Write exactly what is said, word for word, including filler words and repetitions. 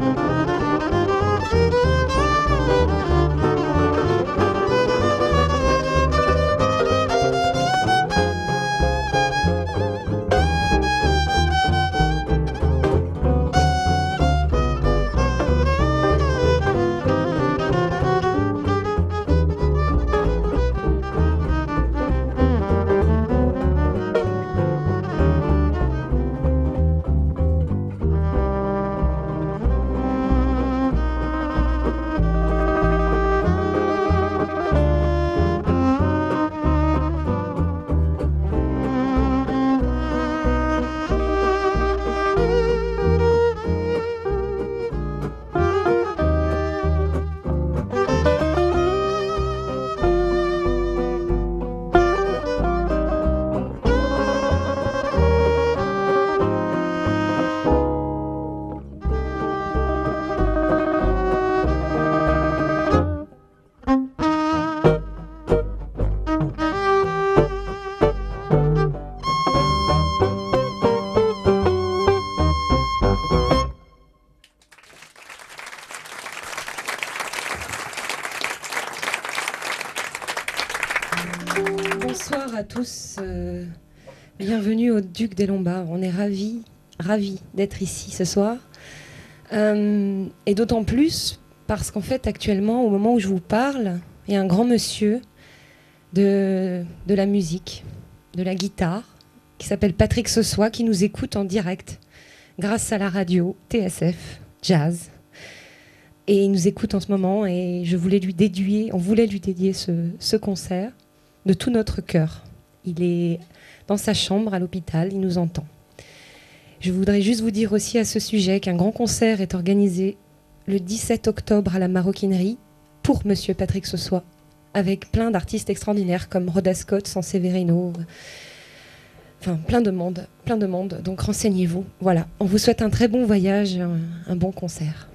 Bonsoir à tous, euh, bienvenue au Duc des Lombards. On est ravis, ravis d'être ici ce soir. Euh, et d'autant plus parce qu'en fait, actuellement, au moment où je vous parle, il y a un grand monsieur de, de la musique, de la guitare, qui s'appelle Patrick Sossois, qui nous écoute en direct grâce à la radio T S F Jazz. Et il nous écoute en ce moment et je voulais lui dédier, on voulait lui dédier ce, ce concert de tout notre cœur. Il est dans sa chambre à l'hôpital, il nous entend. Je voudrais juste vous dire aussi à ce sujet qu'un grand concert est organisé le dix-sept octobre à la Maroquinerie pour Monsieur Patrick Sossois, avec plein d'artistes extraordinaires comme Rhoda Scott, Sanseverino, enfin plein de monde, plein de monde. Donc renseignez-vous. Voilà, on vous souhaite un très bon voyage, un, un bon concert.